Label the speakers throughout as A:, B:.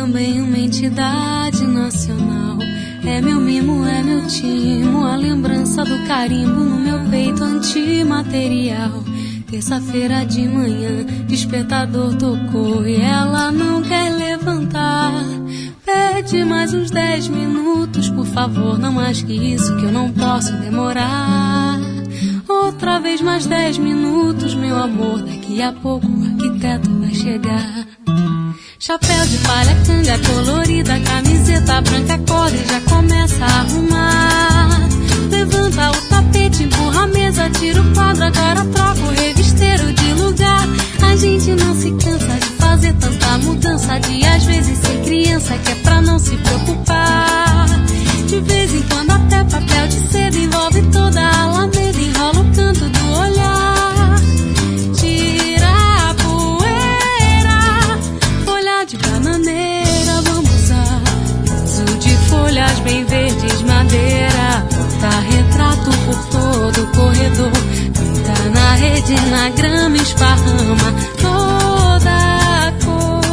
A: também uma entidade nacional. É meu mimo, é meu timo, a lembrança do carimbo no meu peito antimaterial. Terça-feira de manhã, despertador tocou e ela não quer levantar. Pede mais uns 10 minutos, por favor, não mais que isso, que eu não posso demorar. Outra vez mais 10 minutos, meu amor, daqui a pouco o arquiteto vai chegar. Chapéu de palha, canga colorida, camiseta branca, acorda e já começa a arrumar. Levanta o tapete, empurra a mesa, tira o quadro, agora troca o revisteiro de lugar. A gente não se cansa de fazer tanta mudança, de às vezes ser criança, que é pra não se preocupar. De vez em quando até papel de seda envolve toda a alameda, enrola o canto do olhar. Tira a poeira, folha de bananeira, vamos usar uso de folhas bem verdes, madeira. Tá retrato por todo o corredor, pinta na rede, na grama, esparrama toda a cor.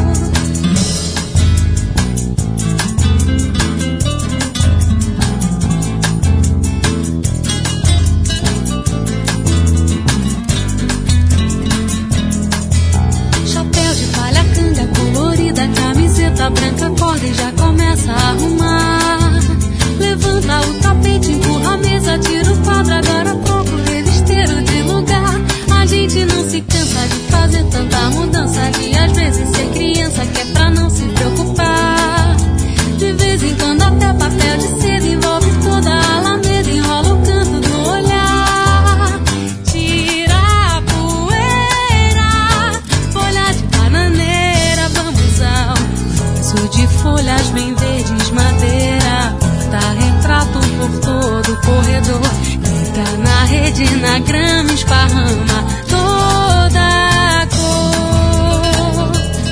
A: Chapéu de palha, canga colorida, camiseta branca, acorda e já começa a arrumar. Levanta o tapete, empurra a mesa, tira o quadro, agora troca o revisteiro de lugar. A gente não se cansa de fazer tanta mudança, de às vezes ser criança, que é pra não se preocupar. De vez em quando até papel de seda envolve toda a alameda, enrola o canto do olhar. Tira a poeira, folha de bananeira, vamos ao uso de folhas bem verdes, madeira. Tá retrato por todo o corredor, grita na rede, na grama, esparrama toda a cor.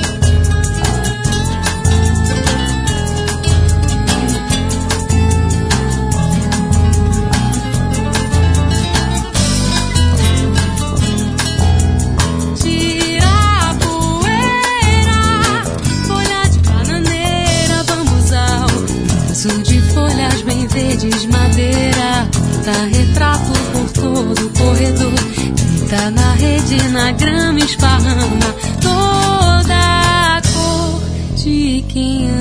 A: Tira a poeira, folha de bananeira, vamos ao uso de folhas bem verdes, madeira. Tá retrato por todo o corredor, grita na rede, na grama, esparrama toda a cor de quem